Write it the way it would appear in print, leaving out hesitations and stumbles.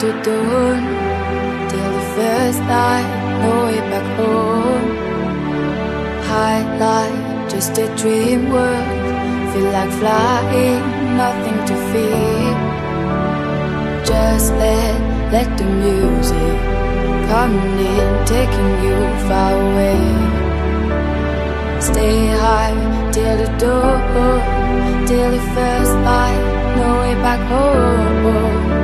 to dawn, till the first light, no way back home. High light, just a dream world. Feel like flying, nothing to fear. Just let the music come in, taking you far away. Stay high till the dawn, till the first light, no way back home.